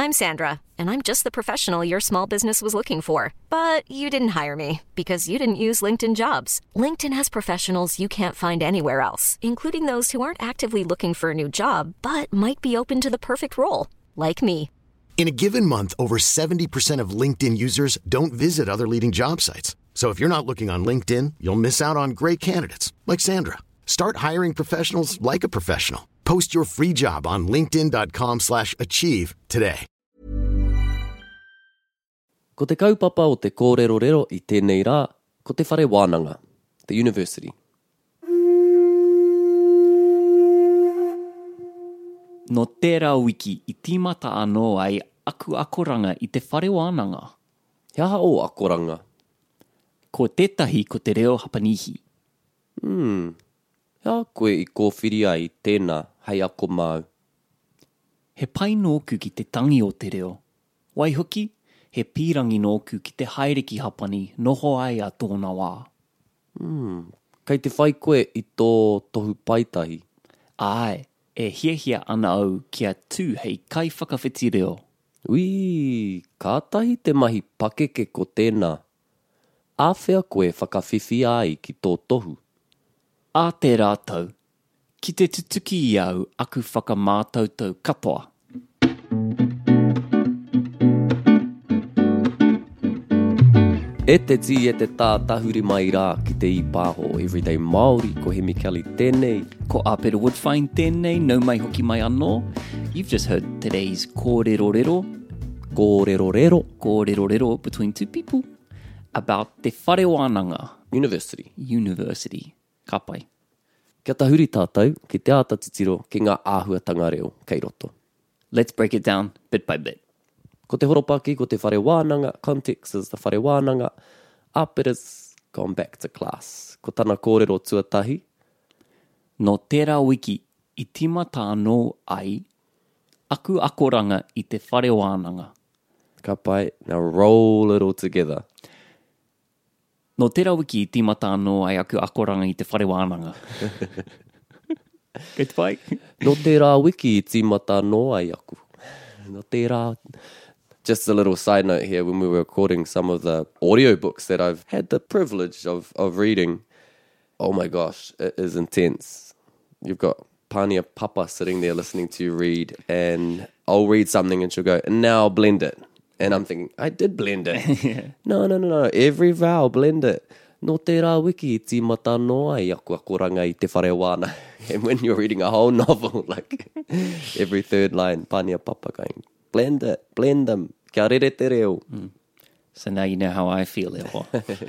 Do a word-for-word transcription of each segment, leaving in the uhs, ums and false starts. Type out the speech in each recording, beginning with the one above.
I'm Sandra, and I'm just the professional your small business was looking for. But you didn't hire me because you didn't use LinkedIn Jobs. LinkedIn has professionals you can't find anywhere else, including those who aren't actively looking for a new job, but might be open to the perfect role, like me. In a given month, over seventy percent of LinkedIn users don't visit other leading job sites. So if you're not looking on LinkedIn, you'll miss out on great candidates like Sandra. Start hiring professionals like a professional. Post your free job on linkedin.com slash achieve today. Ko te kaupapa o te kōrerorero I tēnei rā, ko te whare wānanga, the university. No tērā wiki I tīmata anō ai aku akoranga I te whare wānanga. He aha o akoranga? Ko tētahi ko te reo hapanihi. Hmm. Hea koe I kōwhiri ai tēnā hei ako mau. He pai nōku ki te tangi o te reo. Waihoki, he pīrangi nōku ki te haereki hapani noho ai a tōna wā. Hmm. Kei te whai koe I tō tohu paitahi. Ai, e hiahia ana au kia tū hei kai whakawhiti reo. Ui, kātahi te mahi pakeke ko tēnā. Āwhea koe whakawhiwhi ai ki tō tohu. A te rātau, ki te tutuki I au aku whakamātautau katoa. E te ti e te tā tahuri mai rā ki te I pāho Everyday Māori ko Hemi Kelly tēnei. Ko Āpera Woodfine tēnei, nau mai hoki mai anō. You've just heard today's kōrerorero. Kōrerorero. Kōrerorero between two people about te whare wānanga. University. University. Ka pai. Kia tahuri tātou ki te ātatitiro ki ngā āhuatanga reo kei roto. Let's break it down bit by bit. Ko te horopaki, ko te whare wānanga, context is the whare wānanga, Āpera's gone back to class. Ko tana kōrero tuatahi. No tērā wiki I tīmata anō ai, aku akoranga I te whare wānanga. Ka pai, now roll it all together. No tērā wiki I tīmata anō ai aku akoranga I te whare wānanga. Kei te pai? No tērā wiki I tīmata anō ai aku. No tērā... Just a little side note here, when we were recording some of the audiobooks that I've had the privilege of, of reading, oh my gosh, it is intense. You've got Pania Papa sitting there listening to you read, and I'll read something and she'll go, and now I'll blend it. And I'm thinking, I did blend it. Yeah. No, no, no, no, every vowel, blend it. No tērā wiki I tīmata no ai aku akoranga I te whare wāna. And when you're reading a whole novel, like every third line, Pania Papa going, blend it, blend them. Kia rere te reo. Mm. So now you know how I feel, Ewa.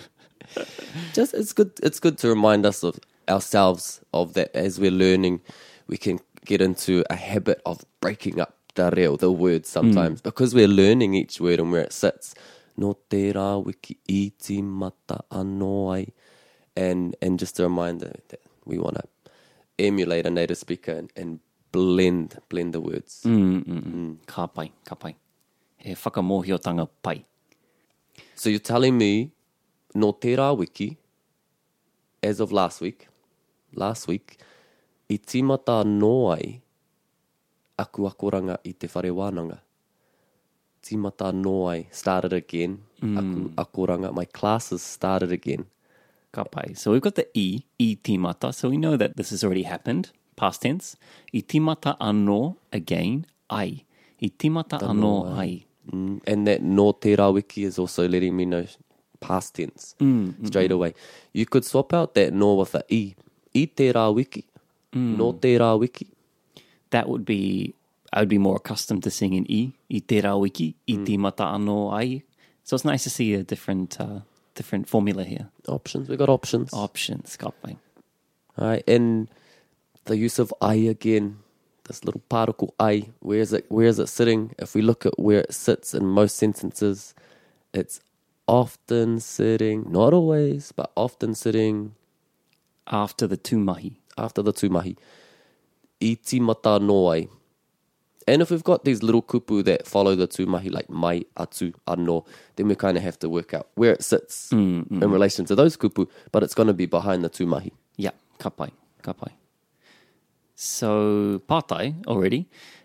Just it's good. It's good to remind us of ourselves of that as we're learning. We can get into a habit of breaking up the reo, the words sometimes, mm. because we're learning each word and where it sits. No tērā wiki I tīmata anō ai, and and just a reminder that we want to emulate a native speaker and, and blend blend the words. Mm, mm, mm. Ka pai, ka pai. He whakamohiotanga pai. So you're telling me, no tērā wiki, as of last week, last week, I tīmata anō ai, aku akoranga I te whare wānanga. Tīmata anō ai, started again. Mm. Aku akoranga, my classes started again. Ka pai. So we've got the I, I tīmata, so we know that this has already happened, past tense. I tīmata anō, again, ai. I tīmata anō ai. Mm, and that no tērā wiki is also letting me know past tense mm, straight mm, away. You could swap out that no with a I. I tērā wiki. Mm. No tērā wiki. That would be, I would be more accustomed to singing I. I tērā wiki. I mm. tīmata anō ai. So it's nice to see a different uh, different formula here. Options. We've got options. Options. Ka pai. All right. And the use of I again. This little particle ai, where is it? Where is it sitting? If we look at where it sits in most sentences, it's often sitting, not always, but often sitting after the tūmahi. After the tūmahi. I tīmata anō ai. And if we've got these little kupu that follow the tūmahi, like mai, atu, anō, then we kind of have to work out where it sits mm, mm. in relation to those kupu, but it's going to be behind the tūmahi. Yeah, ka pai, ka pai. So, pātai already.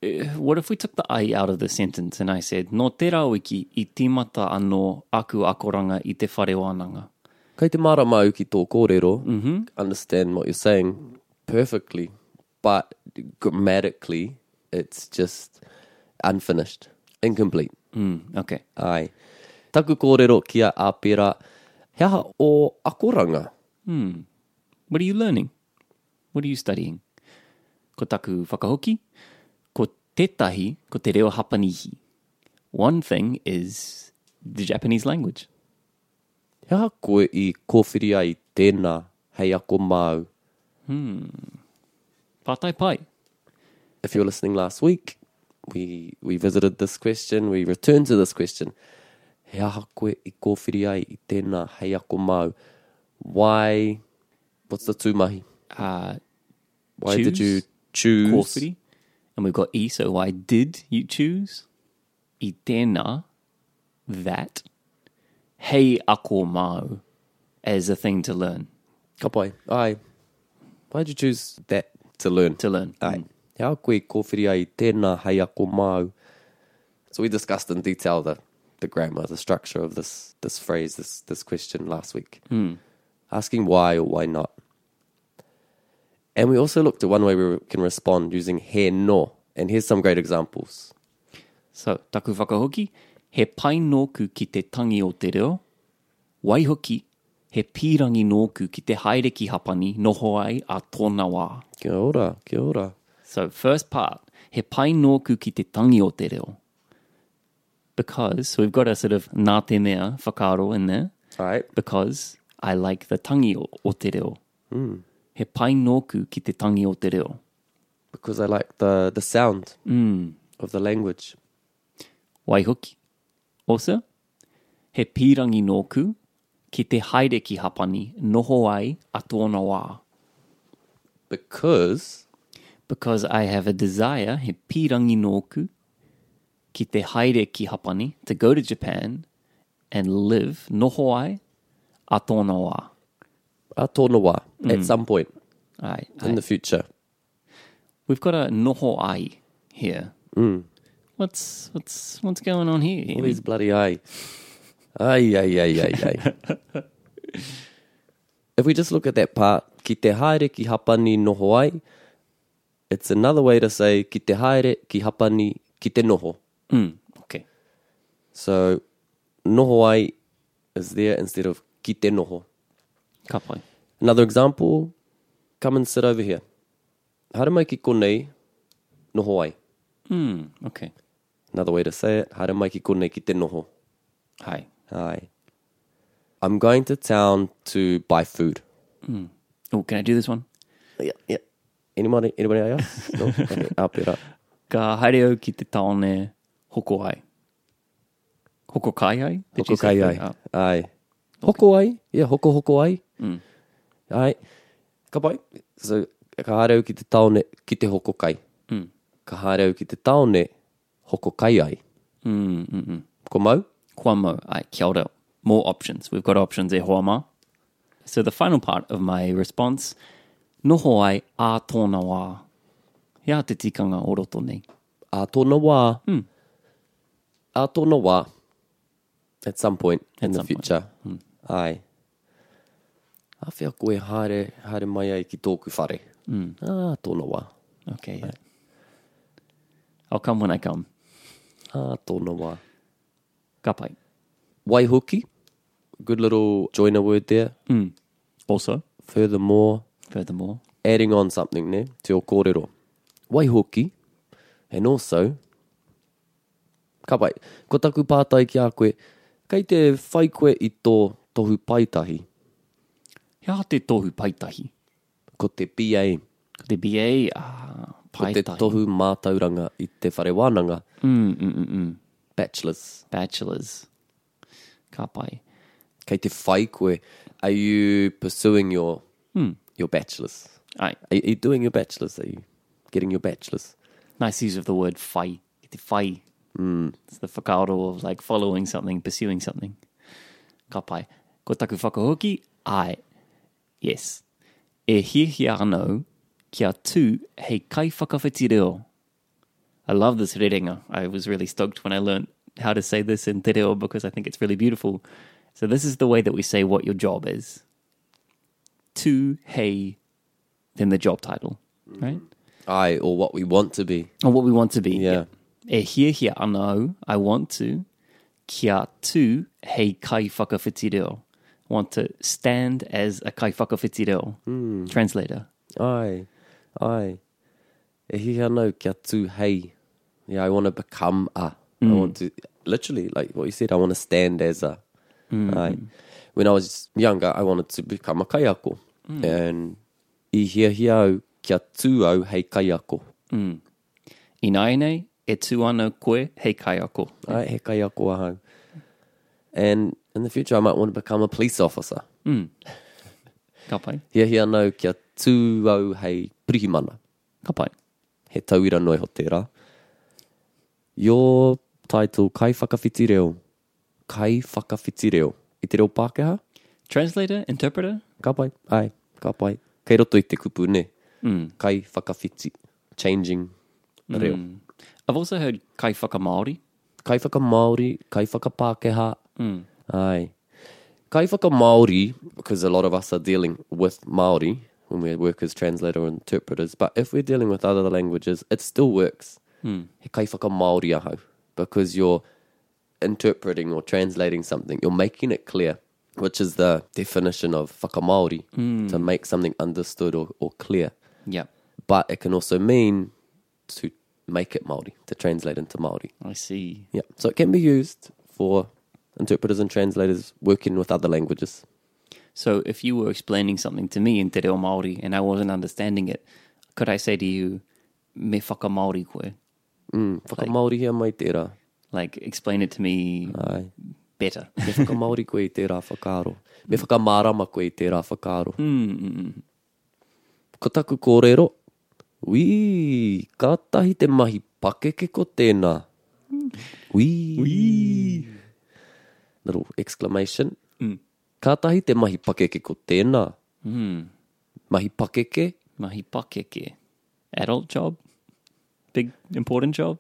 uh, what if we took the I out of the sentence and I said, no te rauiki I timata anō aku akoranga I te whare wānanga. Kei te maramau ki tō kōrero, mm-hmm. understand what you're saying perfectly, but grammatically, it's just unfinished, incomplete. Mm, okay. Ai. Taku kōrero kia āpera, he aha o akoranga. Hmm. What are you learning? What are you studying? Ko taku whakahoki, ko tētahi, ko te reo hapanihi. One thing is the Japanese language. He aha koe I kōwhiri ai tēnā hei ako māu. Pātai pai. If you're listening last week, we we visited this question, we returned to this question. He aha koe I kōwhiri ai I tēnā hei ako māu. Why, what's the tūmahi? Uh, Why choose, did you choose? Kōwhiri. And we've got I, so why did you choose? I tēnā, that. Hei ako māu, as a thing to learn. Ka pai, ai. Why did you choose that to learn? To learn. Ai. Mm. He aha koe kōwhiri ai tēnā hei ako māu. So we discussed in detail the, the grammar, the structure of this this phrase, this this question last week. Mm. Asking why or why not. And we also looked at one way we can respond using he no. And here's some great examples. So, taku whakahoki, he pai nōku ki te tangi o te reo. Waihoki, he pīrangi nōku ki te haere ki hapani, noho ai a tōna wā. Kia ora, kia ora. So, first part, he pai nōku ki te tangi o te reo. Because, so we've got a sort of nā te mea whakaaro in there. All right. Because I like the tangi o, o te reo. Mm. He pai nōku ki te tangi o te reo. Because I like the, the sound Mm. of the language. Waihoki. Also, he pīrangi nōku ki te haere ki hapani, noho ai a tōna wā. Because Because I have a desire, he pīrangi nōku ki te haere ki hapani, to go to Japan and live, noho ai a tōna wā. a tōna wā, at some point Ai, in ai. the future. We've got a noho ai here. Mm. What's what's what's going on here? All these bloody ai. Ai, ai, ai, ai, ai. If we just look at that part, ki te haere ki hapani noho ai, it's another way to say ki te haere ki hapani ki te noho. Mm, okay. So, noho ai is there instead of ki te noho. Ka pai. Another example, come and sit over here. Haere mai ki konei, noho ai. Mm, okay. Another way to say it, haere mai ki konei ki te noho. Hi. Ai. I'm going to town to buy food. Mm. Oh, can I do this one? Yeah, yeah. Anybody, anybody else? No? Okay, āpera. Ka haere au ki te taone hoko ai. Hoko kai ai? Did Hoko you say kai that? ai. Oh. Ai. Hoko ai. Yeah, hoko hoko ai. Mm. Ai. Ka pai. So, ka haere au ki te taone ki te hoko kai. Mm. Ka haere au ki te taone hoko kai ai. Mm, mm, mm. Ko mau? Kua mau. Ai, kia ora. More options. We've got options e hoa ma. So the final part of my response, noho ai a tōna wā. Hea te tikanga o roto nei. A tōna wā. Mm. A tōna wā. At some point in At the some point. future. Mm. Ai. A whea koe haere, haere mai ai ki tōku whare. Mm. A tōna wā. Okay, yeah. I'll come when I come. A tōna wā. Ka pai. Waihoki. Good little joiner word there. Mm. Also, Furthermore, furthermore, adding on something there, te o kōrero. Waihoki, and also, ka pai, ko taku pātai ki a koe, kei te whai koe i tō tohu paitahi, hea te tohu paitahi. ko te P A, Ko te B A, ah, ko te paitahi. tohu mātauranga i te whare wānanga, Mm, mm, mm, mm. bachelors. Bachelors. Ka pai. Kei te whai koe, are you pursuing your, Mm. your bachelors? Ai, Are you doing your bachelors? Are you getting your bachelors? nice use of the word whai. Te whai. Mm. It's the whakaaro of like following something, pursuing something. Ka pai. Ko taku whakahoki, ai. Yes. E hiahia anō kia tū hei kai whakawhiti reo. I love this rerenga. I was really stoked when I learned how to say this in te reo because I think it's really beautiful. So this is the way that we say what your job is. Tu, hei, then the job title, right? I, or what we want to be. Or what we want to be. Yeah. E hia hia anō, I want to. Kia tu, hei kai whakawhiti reo. Want to stand as a kai whakawhiti reo. Mm. Translator. Ai, ai. E hi anō kia tu hei. Yeah, I want to become a. Mm. I want to, literally, like what you said, I want to stand as a. Mm. Ai. When I was younger, I wanted to become a kaiako. Mm. And I hia hia au kia tu au hei kaiako. Mm. I nai nei, e tu anō koe hei kaiako. Ai, he kaiako ahau. And in the future, I might want to become a police officer. Mm. Ka pai. Hia hia anō kia tu au hei pirihimana. Ka pai. He tauira noi ho tērā. Your title, kai whakawhiti reo. Kai whakawhiti reo. I te reo Pākehā? Translator, interpreter? Ka pai, ai, ka pai. Kei roto i te kupu, ne? Mm. Kai whakawhiti. Changing reo. Mm. I've also heard kai whakamaori. Kai whakamaori, kai whakapākehā. Mm. Ai. Kai whakamaori, because a lot of us are dealing with Māori when we work as translator or interpreters, but if we're dealing with other languages, it still works. Mm. He kai whakamaori ahau, because you're interpreting or translating something, you're making it clear, which is the definition of whakamaori, mm. to make something understood or, or clear. Yeah. But it can also mean to make it Māori, to translate into Māori. I see. Yeah, so it can be used for interpreters and translators working with other languages. So if you were explaining something to me in te reo Māori and I wasn't understanding it, could I say to you, me whakamaori koe? Mm, whakamaori hia mai tērā. Like, explain it to me Ai. better. Me whakamaori koe i tērā whakaaro. Me whakamārama koe i tērā whakaaro. Mm, mm, mm. Ko taku kōrero, ui, kātahi te mahi pakeke ko tēnā. Ui. Ui. Little exclamation. Mm. Kātahi te mahi pakeke ko tēnā. Mm. Mahi pakeke. Mahi pakeke. Adult job? Big, important job?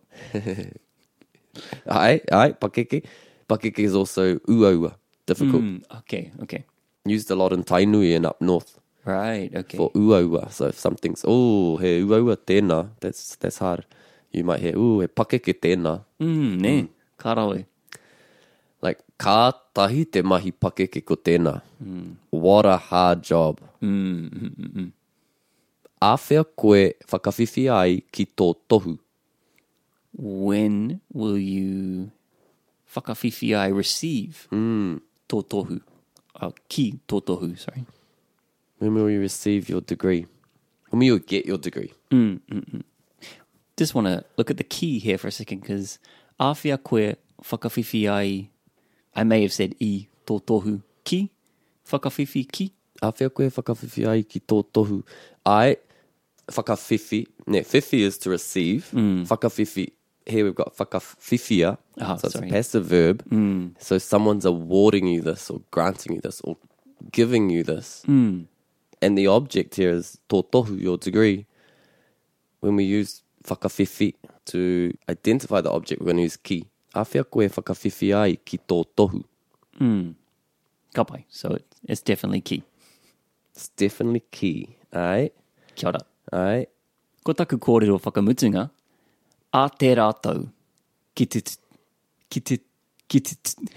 Ai, ai, pakeke. Pakeke is also uaua, difficult. Mm, okay, okay. Used a lot in Tainui and up north. Right, okay. For uaua. So if something's, oh, he uaua tēnā, that's that's hard. You might hear, oh, he pakeke tēnā. Mm, ne, mm. Karawe. Like, kātahi te mahi pakeke ko tēnā. Mm. What a hard job. Mm, mm, mm, mm. Āwhia koe whakawhiwhi ai ki tō tohu. When will you whakawhiwhi ai receive mm. tō tohu? Uh, ki tō tohu, sorry. When will you receive your degree? When will you get your degree? Mm, mm, mm. Just want to look at the key here for a second, because āwhia koe whakawhiwhi ai, I may have said I tō tohu. Ki? Whakawhiwhi ki? Āwhia koe whakawhiwhi ai ki tō tohu. Ai, whakawhiwhi. Ne, whiwhi is to receive. Mm. Whakawhiwhi. Here we've got whakawhiwhia. Oh, so it's sorry. a passive verb. Mm. So someone's awarding you this or granting you this or giving you this. Mm. And the object here is tō tohu, your degree. When we use whakawhiwhi to identify the object, we're going to use ki. Āwhia koe whakawhiwhi ai ki tō tohu. Mm. Ka pai. So it, it's definitely ki. It's definitely ki. Ai. Kia ora. Ai. Ko taku kōrero whakamutunga, a te rātou, ki te, ki te, ki te,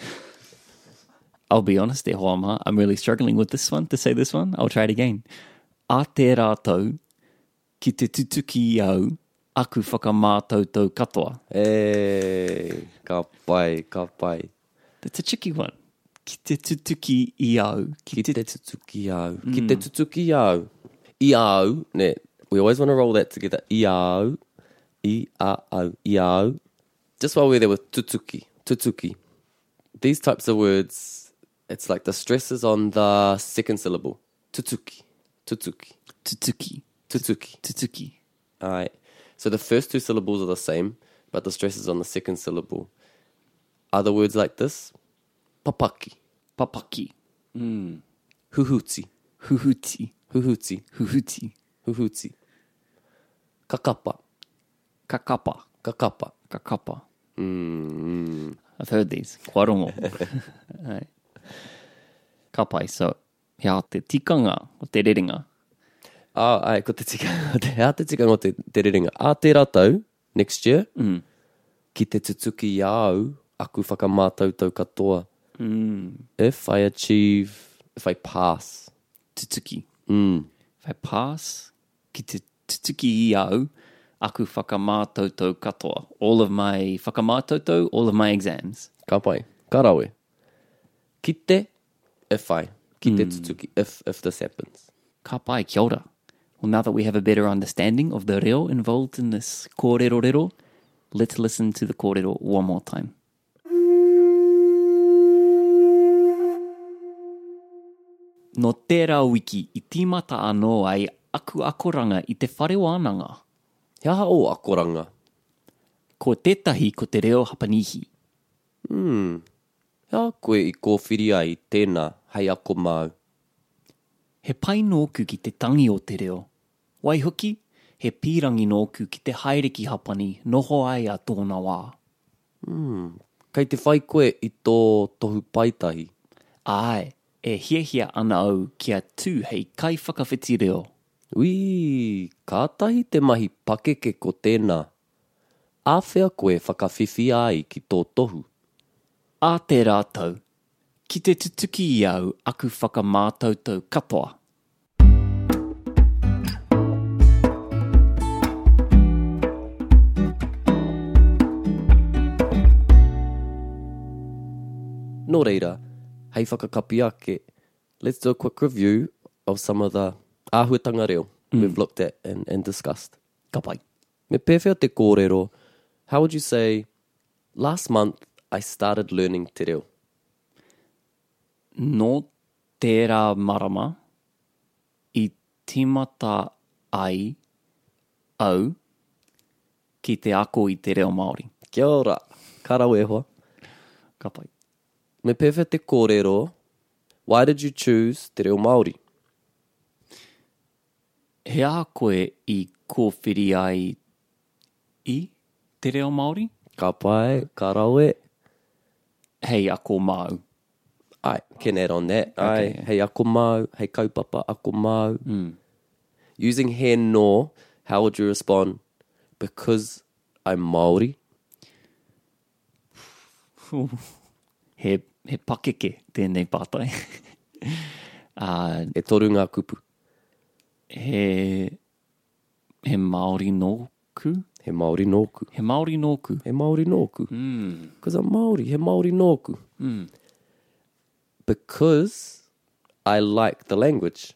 I'll be honest there, Hoama, I'm really struggling with this one, to say this one. I'll try it again. A te rātou, ki te tutuki au, aku whakamātautau katoa. Hey, ka pai, ka pai. That's a tricky one. Ki te tutuki i au. Ki te tutuki au. Mm. Ki te tutuki au. I au, ne, we always want to roll that together. I au, I a au, I au. Just while we're there with tutuki, tutuki. These types of words, it's like the stress is on the second syllable. Tutuki, tutuki, Tutuki. tutuki. Tutuki. All right. So the first two syllables are the same, but the stress is on the second syllable. Other words like this, papaki, Papaki. Mm. huhuti, Huhuti. huhuti, Huhuti. huhuti, kakapa, Kakapa. Ka kapa. Ka kapa. Mm. I've heard these. Warongo. Right. Kapai, so hea te tikanga o te rerenga. Ah, ai, ko te tikanga, te, hea te tikanga o te, te rerenga. A te ratau, next year, Mm. ki te tutuki iau, aku whakamātautau katoa. Mm. If I achieve, if I pass. Tutuki. Mm. If I pass, ki te tutuki i au, aku whakamātautau katoa. All of my whakamātautau, all of my exams. Ka pai, ka rawe. Ki te, if I, ki te tutuki, if, if this happens. Ka pai, kia ora. Well, now that we have a better understanding of the reo involved in this kōrero rero, let's listen to the kōrero one more time. No tērā wiki, I tīmata anō ai aku akoranga I te whare wānanga. He aha o akoranga. Ko tētahi ko te reo hapanihi. Hmm. Hea koe I kōwhiri ai tēnā, hei ako mau. He pai nōku ki te tangi o te reo. Waihoki, he pīrangi nōku ki te haereki hapani noho ai a tōna wā. Hmm. Kei te whai koe I tō tohu paitahi. Ai, e hiahia ana au kia tū hei kai whakawhiti reo. Ui, kātahi te mahi pakeke ko tēnā. Āwhea koe whakawhiwhi ai ki tō tohu. A te rātau, ki te tutuki I au aku whakamātautau katoa. Nō reira, hei whakakapi ake, let's do a quick review of some of the āhuatanga reo mm. we've looked at and, and discussed. Ka pai. Me pewhia te kōrero, how would you say, last month I started learning te reo? No tērā marama, I timata ai au ki te ako I te reo Māori. Kia ora, karau e hoa. Ka pai. Me pewhia te kōrero, why did you choose te reo Māori? He a koe I kōwhiri ai I te reo Māori? Ka pai, karau e. Hei ako māu. Ai, can add on that. Ai, Okay. hei ako mau, hei kaupapa ako mau. Mm. Using he no, how would you respond? Because I'm Māori? He, he pakeke tēnei pātai. uh, E toru ngā kupu. he, he Māori nōku? He Māori nōku. He Māori nōku. He Māori nōku. Mm. Because I'm Māori. He Māori nōku. Mm. Because I like the language.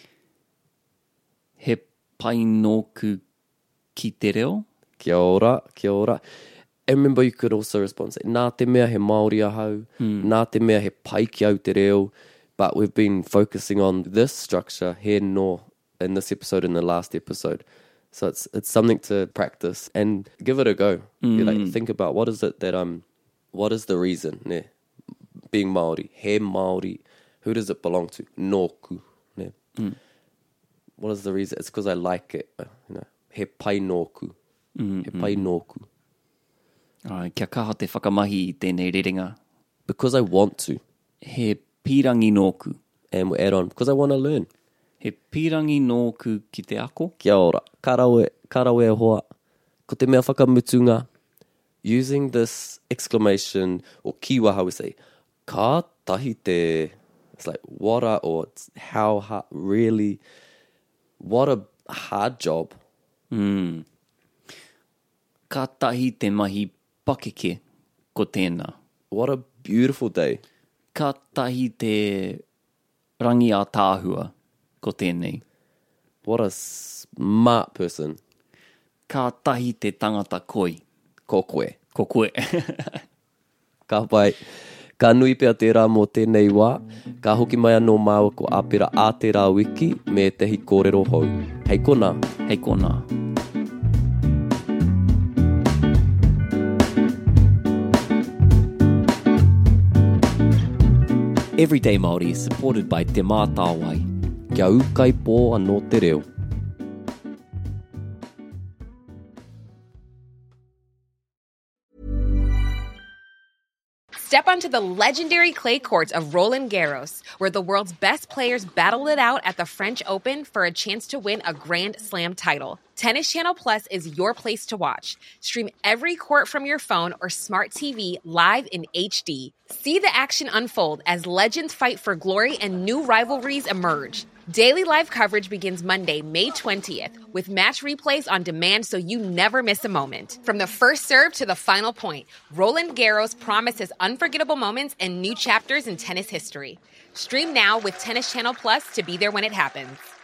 He pai nōku ki te reo? Kia ora, kia ora. And remember, you could also respond, say, nā te mea he Māori ahau, Mm. nā te mea he pai ki au te reo, but we've been focusing on this structure, he no, in this episode and the last episode. So it's it's something to practice and give it a go. You like think about what is it that um, what is the reason? Ne, being Māori, he Māori, who does it belong to? Nōku. Ne. Mm. What is the reason? It's because I like it. uh, You know, he pai nōku, Mm, he pai nōku. Ai, kia kaha te whakamahi I tēnei rerenga. Because I want to, He pīrangi nōku. and we'll add on because I want to learn. He pīrangi nōku ki te ako. Kia ora, karawe, karawe e hoa. Ko te mea whakamutunga, using this exclamation, or kiwa, how we say, ka tahi te, it's like, what a, or it's how hard, really, what a hard job. Mm. Ka tahi te mahi pakeke ko tēnā. What a beautiful day. Ka tahi te rangi a tāhua ko tēnei. What a smart person. Ka tahi te tangata koi Ko koe. ko koe. Ka pai. Ka nui pia tērā mō tēnei wā. Ka hoki mai anō māua ko āpera a tērā wiki me te hi kōrero hou. Hei kona. Hei kona. Everyday Māori is supported by Te Mātāwai. Kia ukai pō anō te reo. Step onto the legendary clay courts of Roland Garros, where the world's best players battle it out at the French Open for a chance to win a Grand Slam title. Tennis Channel Plus is your place to watch. Stream every court from your phone or smart T V live in H D. See the action unfold as legends fight for glory and new rivalries emerge. Daily live coverage begins Monday, May twentieth, with match replays on demand so you never miss a moment. From the first serve to the final point, Roland Garros promises unforgettable moments and new chapters in tennis history. Stream now with Tennis Channel Plus to be there when it happens.